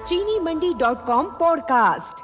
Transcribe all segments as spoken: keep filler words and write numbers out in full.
चीनी Mandi dot com podcast.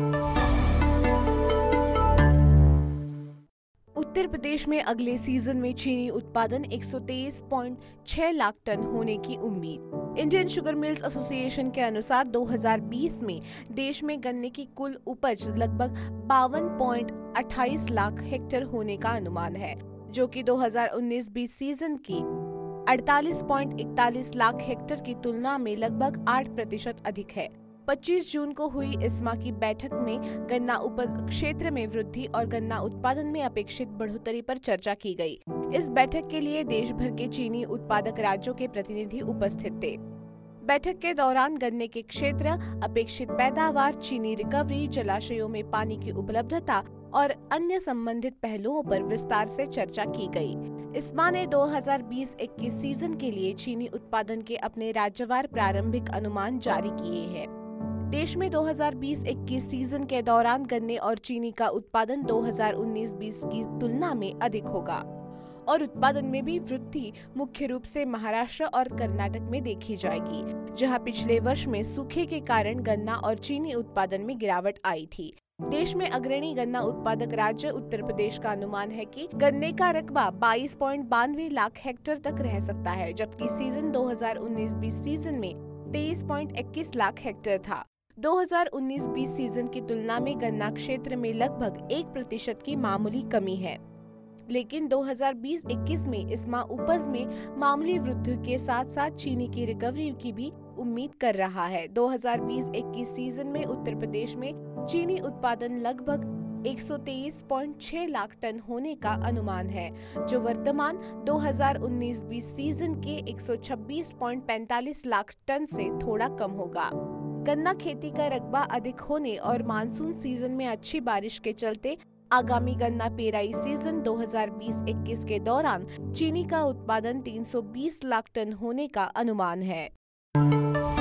Uttar Pradesh में अगले सीजन में चीनी उत्पादन एक सौ तेईस पॉइंट छह लाख टन होने की उम्मीद। इंडियन शुगर मिल्स एसोसिएशन के अनुसार दो हज़ार बीस में देश में गन्ने की कुल उपज लगभग बावन पॉइंट अट्ठाईस लाख हेक्टेयर होने का अनुमान है, जो कि दो हज़ार उन्नीस बीस सीजन की अड़तालीस पॉइंट इकतालीस लाख हेक्टेयर की तुलना में लगभग आठ प्रतिशत अधिक है। पच्चीस जून को हुई इस्मा की बैठक में गन्ना उपज क्षेत्र में वृद्धि और गन्ना उत्पादन में अपेक्षित बढ़ोतरी पर चर्चा की गई। इस बैठक के लिए देश भर के चीनी उत्पादक राज्यों के प्रतिनिधि उपस्थित थे। बैठक के दौरान गन्ने के क्षेत्र, अपेक्षित पैदावार, चीनी रिकवरी, जलाशयों में पानी की उपलब्धता और अन्य संबंधित पहलुओं पर विस्तार से चर्चा की गई। इस्मा ने दो हज़ार बीस इक्कीस सीजन के लिए चीनी उत्पादन के अपने राज्यवार प्रारंभिक अनुमान जारी किए हैं। देश में दो हज़ार बीस इक्कीस सीजन के दौरान गन्ने और चीनी का उत्पादन दो हज़ार उन्नीस बीस की तुलना में अधिक होगा और उत्पादन में भी वृद्धि मुख्य रूप से महाराष्ट्र और कर्नाटक में देखी जाएगी, जहां पिछले वर्ष में सूखे के कारण गन्ना और चीनी उत्पादन में गिरावट आई थी। देश में अग्रणी गन्ना उत्पादक राज्य उत्तर प्रदेश का अनुमान है कि गन्ने का रकबा बाईस पॉइंट बानवे लाख हेक्टेयर तक रह सकता है, जबकि सीजन दो हज़ार उन्नीस बीस सीजन में तेईस पॉइंट इक्कीस लाख हेक्टेयर था। दो हज़ार उन्नीस बीस सीजन की तुलना में गन्ना क्षेत्र में लगभग एक प्रतिशत की मामूली कमी है, लेकिन दो हज़ार बीस इक्कीस में इस्मा उपज में मामूली वृद्धि के साथ साथ चीनी की रिकवरी की भी उम्मीद कर रहा है। दो हज़ार बीस इक्कीस सीजन में उत्तर प्रदेश में चीनी उत्पादन लगभग एक सौ तेईस पॉइंट छह लाख टन होने का अनुमान है, जो वर्तमान दो हज़ार उन्नीस बीस सीजन के एक सौ छब्बीस पॉइंट पैंतालीस लाख टन से थोड़ा कम होगा। गन्ना खेती का रकबा अधिक होने और मानसून सीजन में अच्छी बारिश के चलते आगामी गन्ना पेराई सीजन दो हज़ार बीस इक्कीस के दौरान चीनी का उत्पादन तीन सौ बीस लाख टन होने का अनुमान है।